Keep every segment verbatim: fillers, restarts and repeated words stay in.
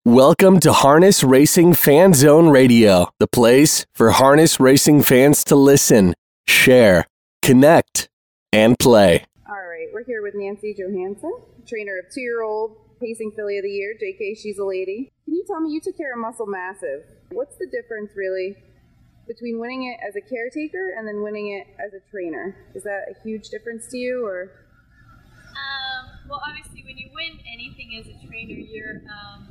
Welcome to Harness Racing Fan Zone Radio, the place for harness racing fans to listen, share, connect, and play. All right, we're here with Nancy Johansson, trainer of two-year-old Pacing Filly of the Year, J K She's a Lady. Can you tell me, you took care of Muscle Massive. What's the difference, really, between winning it as a caretaker and then winning it as a trainer? Is that a huge difference to you, or...? Um, well, obviously, when you win anything as a trainer, you're... Um,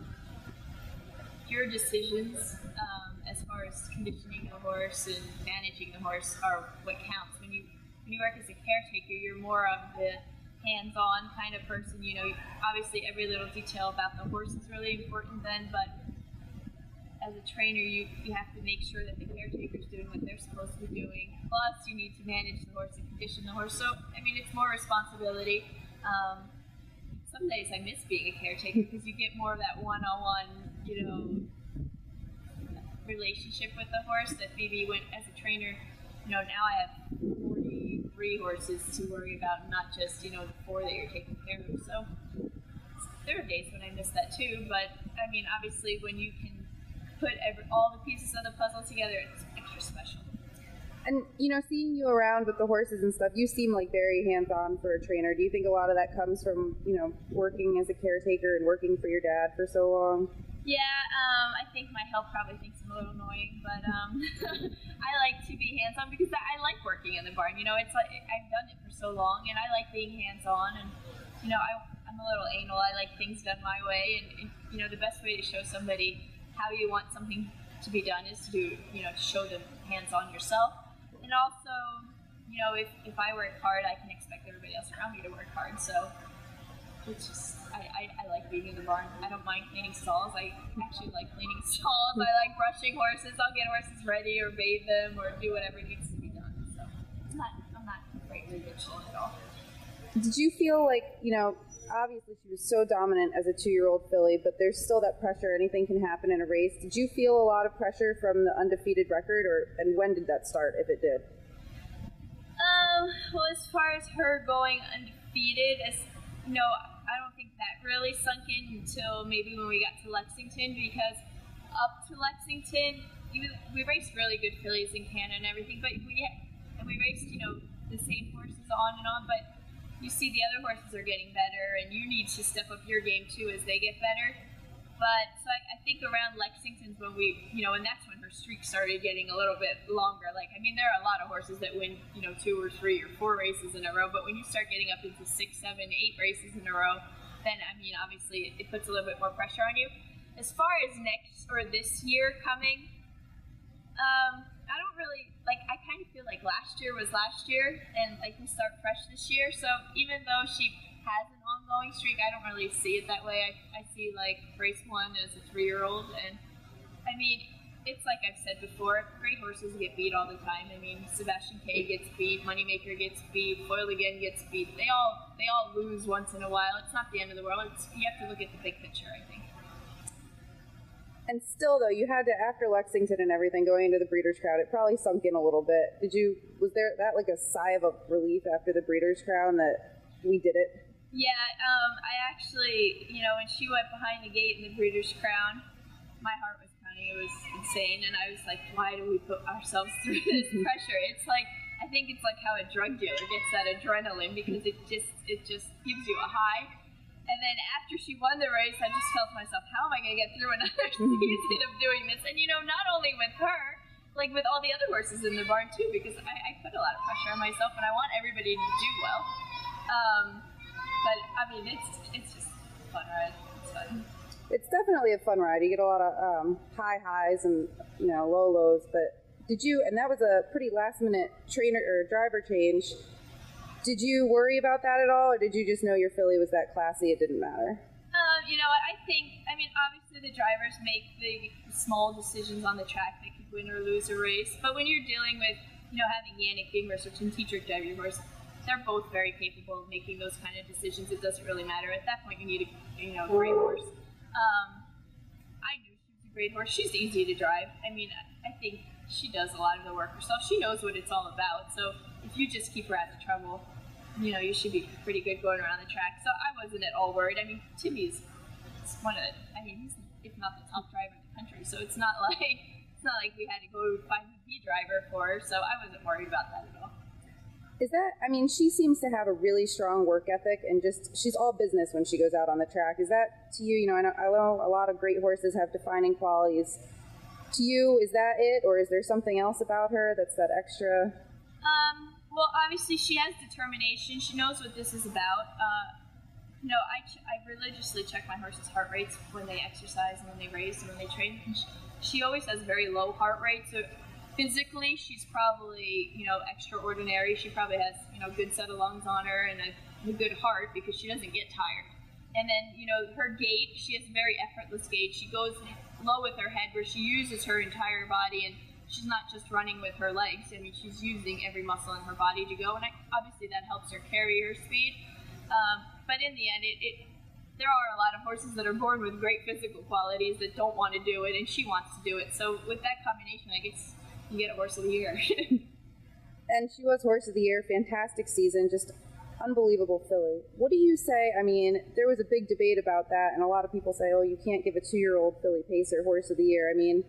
Your decisions um, as far as conditioning the horse and managing the horse are what counts. When you when you work as a caretaker, you're more of the hands-on kind of person. You know, obviously every little detail about the horse is really important then, but as a trainer, you, you have to make sure that the caretaker's doing what they're supposed to be doing. Plus, you need to manage the horse and condition the horse. So, I mean, it's more responsibility. Um, some days I miss being a caretaker because you get more of that one-on-one, you know, relationship with the horse that maybe when as a trainer, you know, now I have forty-three horses to worry about, not just, you know, the four that you're taking care of. So there are days when I miss that too, but I mean, obviously when you can put every, all the pieces of the puzzle together, it's extra special. And, you know, seeing you around with the horses and stuff, you seem like very hands-on for a trainer. Do you think a lot of that comes from, you know, working as a caretaker and working for your dad for so long? Yeah, um, I think my help probably thinks I'm a little annoying, but um, I like to be hands-on because I like working in the barn. You know, it's like I've done it for so long, and I like being hands-on. And you know, I, I'm a little anal. I like things done my way, and, and you know, the best way to show somebody how you want something to be done is to do, you know, to show them hands-on yourself. And also, you know, if, if I work hard, I can expect everybody else around me to work hard. So it's just, I, I, I like being in the barn. I don't mind cleaning stalls. I actually like cleaning stalls. I like brushing horses. I'll get horses ready or bathe them or do whatever needs to be done. So I'm not, I'm not greatly bitching at all. Did you feel like, you know, obviously she was so dominant as a two-year-old filly, but there's still that pressure. Anything can happen in a race. Did you feel a lot of pressure from the undefeated record, or and when did that start, if it did? Um, well, as far as her going undefeated, as you know, I don't think that really sunk in until maybe when we got to Lexington, because up to Lexington, even we raced really good fillies in Canada and everything, but we and we raced, you know, the same horses on and on, but you see the other horses are getting better, and you need to step up your game too as they get better. But so I, I think around Lexington's when we, you know, and that's when her streak started getting a little bit longer. Like, I mean, there are a lot of horses that win, you know, two or three or four races in a row, but when you start getting up into six, seven, eight races in a row, then, I mean, obviously it, it puts a little bit more pressure on you. As far as next or this year coming, um, I don't really, like, I kind of feel like last year was last year, and, like, we start fresh this year, so even though she has an ongoing streak, I don't really see it that way. I, I see, like, race one as a three-year-old, and, I mean, it's like I've said before, great horses get beat all the time. I mean, Sebastian K gets beat, Moneymaker gets beat, Foil Again gets beat. They all, they all lose once in a while. It's not the end of the world. It's, you have to look at the big picture, I think. And still, though, you had to, after Lexington and everything, going into the Breeders' Crown, it probably sunk in a little bit. Did you, was there that like a sigh of a relief after the Breeders' Crown that we did it? Yeah, um, I actually, you know, when she went behind the gate in the Breeders' Crown, my heart was pounding. It was insane, and I was like, why do we put ourselves through this pressure? It's like, I think it's like how a drug dealer gets that adrenaline, because it just, it just gives you a high. And then after she won the race, I just felt to myself, how am I going to get through another season of doing this? And, you know, not only with her, like with all the other horses in the barn, too, because I, I put a lot of pressure on myself, and I want everybody to do well. Um, but, I mean, it's it's just a fun ride. It's fun. It's definitely a fun ride. You get a lot of um, high highs and, you know, low lows. But did you, and that was a pretty last-minute trainer or driver change, did you worry about that at all, or did you just know your filly was that classy it didn't matter? Um, you know what, I think, I mean, obviously the drivers make the small decisions on the track that could win or lose a race, but when you're dealing with, you know, having Yannick Gingras or Tim Tetrick drive your horse, they're both very capable of making those kind of decisions. It doesn't really matter. At that point, you need a, you know, great horse. Um, I knew she was a great horse. She's easy to drive. I mean, I think she does a lot of the work herself. She knows what it's all about, so if you just keep her out of trouble, you know, you should be pretty good going around the track. So I wasn't at all worried. I mean, Timmy's one of the, I mean, he's, if not the top driver in the country. So it's not like it's not like we had to go find a B driver for her. So I wasn't worried about that at all. Is that, I mean, she seems to have a really strong work ethic and just, she's all business when she goes out on the track. Is that to you, you know, I know, I know a lot of great horses have defining qualities. To you, is that it, or is there something else about her that's that extra? Um, well, obviously she has determination. She knows what this is about. Uh, you know, I, ch- I religiously check my horse's heart rates when they exercise and when they race and when they train. And she, she always has very low heart rate, so physically, she's probably, you know, extraordinary. She probably has, you know, a good set of lungs on her and a, a good heart because she doesn't get tired. And then, you know, her gait, she has a very effortless gait. She goes low with her head where she uses her entire body, and she's not just running with her legs. I mean, she's using every muscle in her body to go, and I, obviously that helps her carry her speed. Um, but in the end, it, it there are a lot of horses that are born with great physical qualities that don't want to do it, and she wants to do it. So with that combination, I guess you get a horse of the year. And she was horse of the year, fantastic season, just unbelievable filly. What do you say? I mean, there was a big debate about that, and a lot of people say, oh, you can't give a two-year-old filly pacer horse of the year. I mean,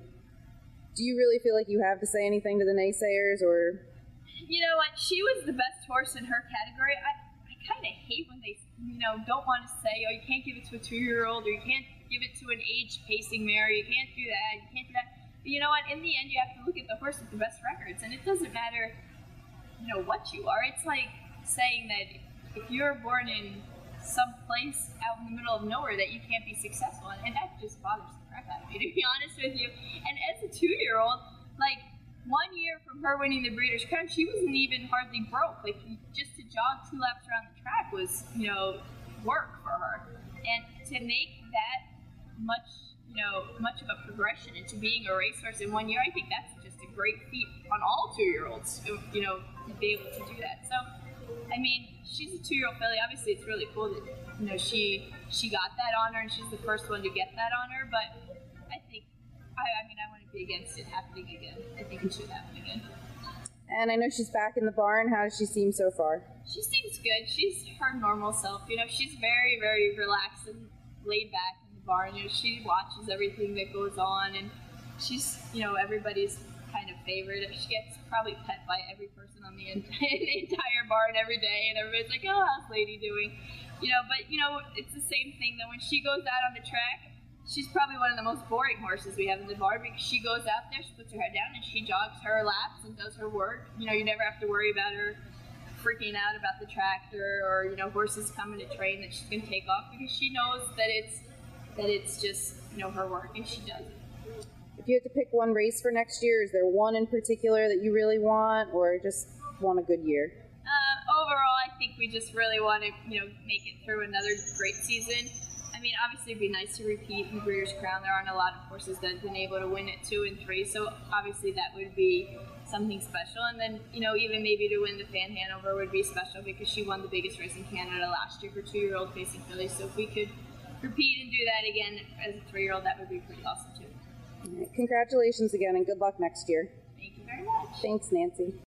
do you really feel like you have to say anything to the naysayers, or? You know what? She was the best horse in her category. I, I kind of hate when they, you know, don't want to say, oh, you can't give it to a two-year-old, or you can't give it to an age pacing mare, you can't do that, you can't do that. But you know what? In the end, you have to look at the horse with the best records, and it doesn't matter, you know, what you are. It's like saying that if you're born in some place out in the middle of nowhere that you can't be successful, and that just bothers the crap out of me, to be honest with you. And as a two-year-old, like, one year from her winning the Breeders' Crown, she wasn't even hardly broke. Like, just to jog two laps around the track was, you know, work for her. And to make that much, you know, much of a progression into being a racehorse in one year, I think that's just a great feat on all two-year-olds, you know, to be able to do that. So, I mean, she's a two-year-old filly. Obviously, it's really cool that, you know, she she got that honor, and she's the first one to get that honor, but I think, I, I mean, I wouldn't be against it happening again. I think it should happen again. And I know she's back in the barn. How does she seem so far? She seems good. She's her normal self. You know, she's very, very relaxed and laid back in the barn. You know, she watches everything that goes on, and she's, you know, everybody's kind of favorite. She gets probably pet by every person on the, in- the entire barn every day, and everybody's like, oh, how's Lady doing? You know, but, you know, it's the same thing that when she goes out on the track, she's probably one of the most boring horses we have in the barn, because she goes out there, she puts her head down, and she jogs her laps and does her work. You know, you never have to worry about her freaking out about the tractor or, you know, horses coming to train that she's going to take off, because she knows that it's that it's just, you know, her work, and she does it. If you had to pick one race for next year, is there one in particular that you really want, or just want a good year? Uh, overall, I think we just really want to, you know, make it through another great season. I mean, obviously it'd be nice to repeat in the Breeders' Crown. There aren't a lot of horses that have been able to win it two and three, so obviously that would be something special. And then, you know, even maybe to win the Fan Hanover would be special, because she won the biggest race in Canada last year for two-year-old facing fillies. So if we could repeat and do that again as a three-year-old, that would be pretty awesome too. All right. Congratulations again, and good luck next year. Thank you very much. Thanks, Nancy.